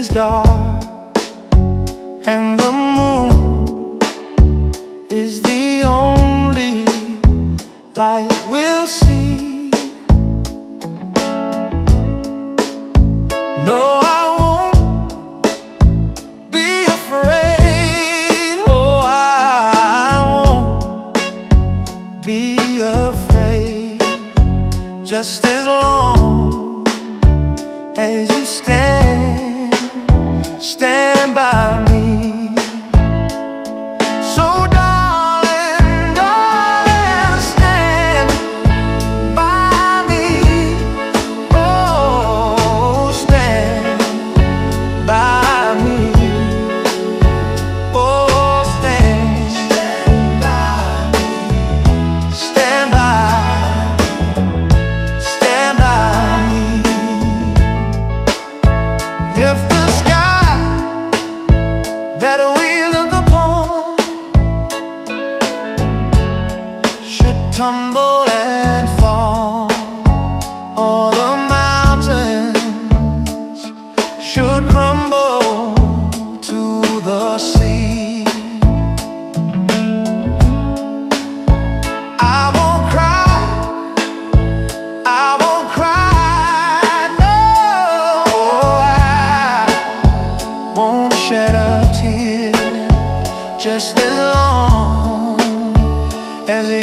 is dark and the moon is the only light we'll see. No, I won't be afraid. Oh, I won't be afraid. Just as long as you stand by me. So darling, darling, stand by me. Oh, stand by me. Oh, stand by me. Stand by me. If the sky that we look upon should tumble and fall, or the mountains should crumble to the sea, I won't cry, I won't cry, no, I won't shed a tear. Just as long as